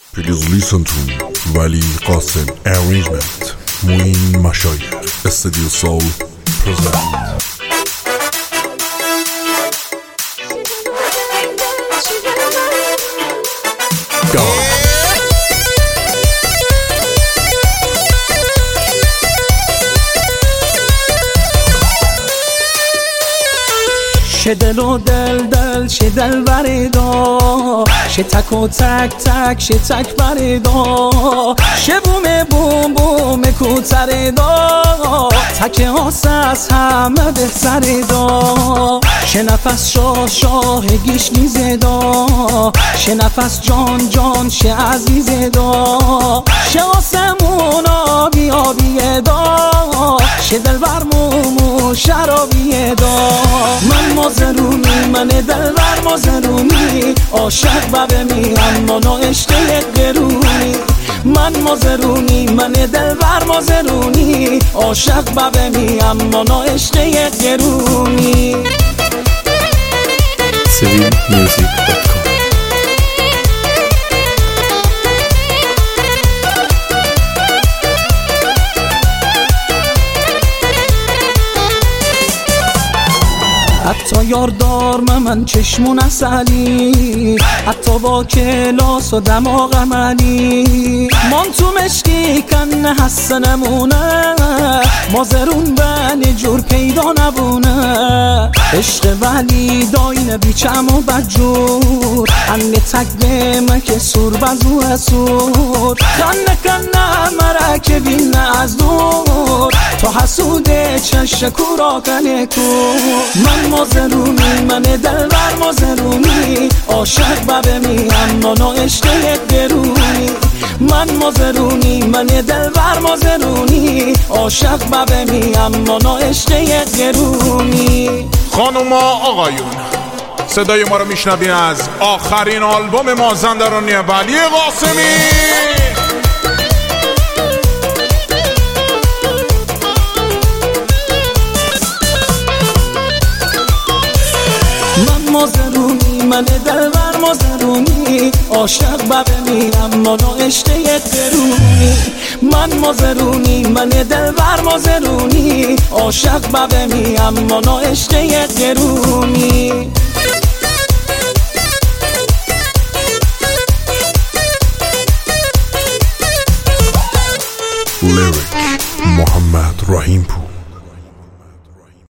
Please listen to Wali Qasim arrangement. Muin Mashayekh Studio Soul present. Go. شه دل و دل شه دل بریدا، شه تک و تک شه تک بریدا، شه بوم کوتریدا، تک آساس همه بهتریدا، شه نفس شاه گیش نیزدا، شه نفس جان شه عزیزدا، شه آسمون آبی دا، شه دل بر مومو شرابی دا. من مازرونی من دل بر مازرونی، عاشق ببمی اما نه عشق قرونی. من مازرونی من دل بر مازرونی، عاشق ببمی اما نه عشق قرونی. civilmusic.com حتی یاردار من چشمون اصلی، حتی با کلاس و دماغ عملی، من تو مشکی کن حسنمونه، مازرون بن جور پیدا نبونه. عشق ولی داین بیچم و بجور، انه تک بمه که سور بزو سور، کنه مرک بین از دور، تا حسوده چش کورا کنه کور. من مازرونی من دل بر مازرونی، عاشق ببمی اما نه عشق قرونی. من مازرونی من دل بر مازرونی، عاشق ببمی اما نه عشق قرونی. خانوما آقایون، صدای ما رو میشنوین از آخرین آلبوم مازندرانی ولی قاسمی. من مازرونی من دل بر مازرونی، عاشق ببمی اما نه عشق قرونی. من مازرونی من دل بر مازرونی، عاشق ببمی اما نه عشق قرونی.